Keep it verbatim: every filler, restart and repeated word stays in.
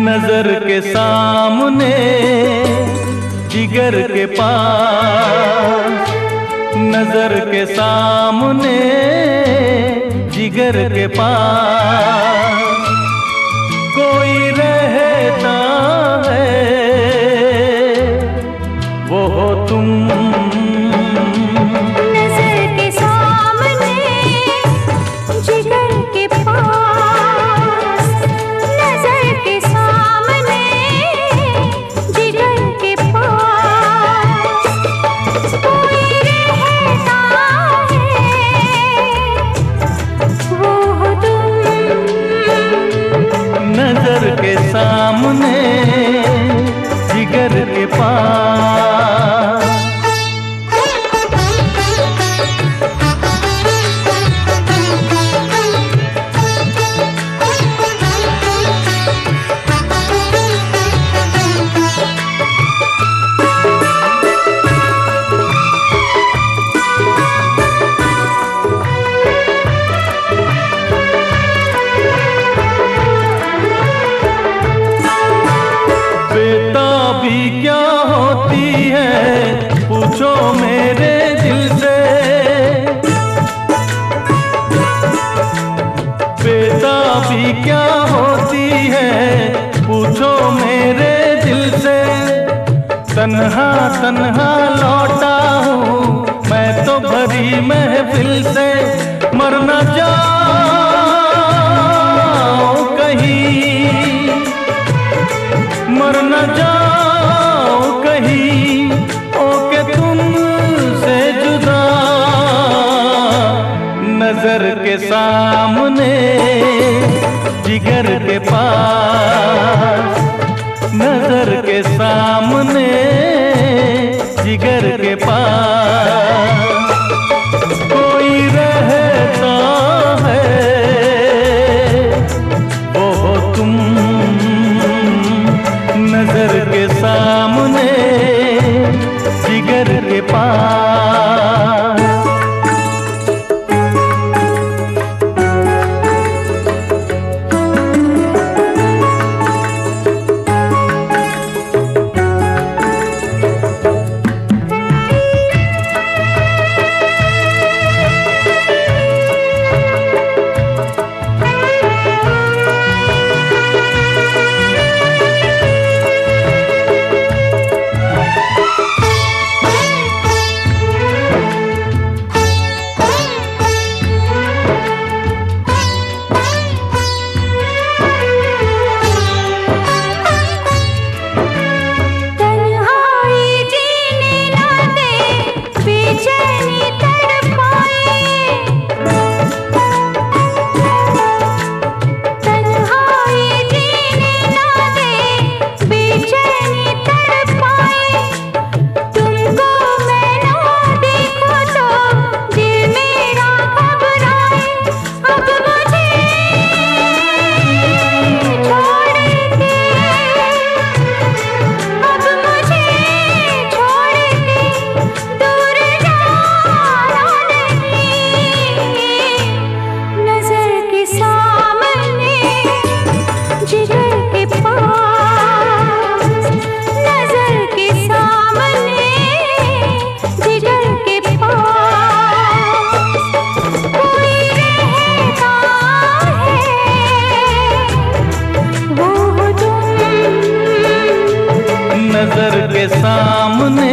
नजर के सामने जिगर के पास, नजर के सामने जिगर के पास कोई रहता है, वो हो तुम। नजर के सामने जिगर के पास। बेताबी क्या होती है पूछो मेरे दिल से, बेताबी क्या होती है पूछो मेरे दिल से। तन्हा तन्हा लौटा हूँ मैं तो भरी महफिल से, मर न जाओ कहीं, मर न जाओ कहीं, ओके तुमसे जुदा। नजर के सामने जिगर के पास, नजर के सामने जिगर के पास कोई रहता है, वो हो तुम। नजर के सामने जिगर के पास। नजर के सामने